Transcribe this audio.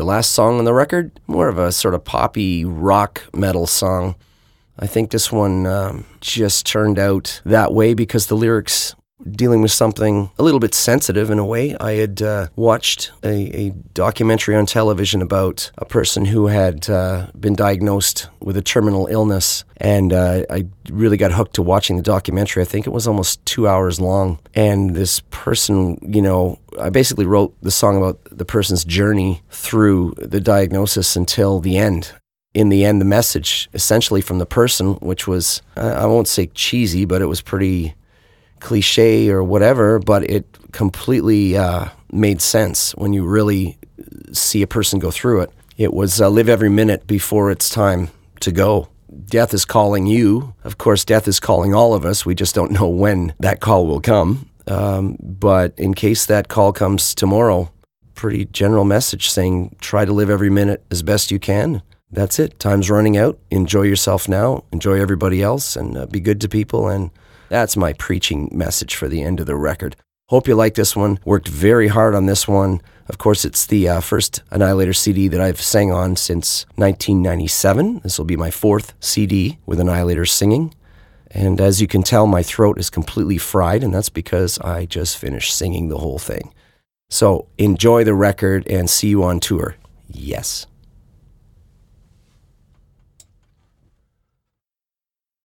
The last song on the record, more of a sort of poppy rock metal song. I think this one just turned out that way because the lyrics dealing with something a little bit sensitive in a way. I had watched a documentary on television about a person who had been diagnosed with a terminal illness, and I really got hooked to watching the documentary. I think it was almost 2 hours long, and this person, I basically wrote the song about the person's journey through the diagnosis until the end. In the end, the message essentially from the person, which was, I won't say cheesy, but it was pretty cliche or whatever, but it completely made sense when you really see a person go through it. It was live every minute before it's time to go. Death is calling you. Of course, death is calling all of us. We just don't know when that call will come. But in case that call comes tomorrow, pretty general message saying try to live every minute as best you can. That's it. Time's running out. Enjoy yourself now. Enjoy everybody else, and be good to people. And that's my preaching message for the end of the record. Hope you like this one. Worked very hard on this one. Of course, it's the first Annihilator CD that I've sang on since 1997. This will be my 4th CD with Annihilator singing. And as you can tell, my throat is completely fried, and that's because I just finished singing the whole thing. So enjoy the record and see you on tour. Yes.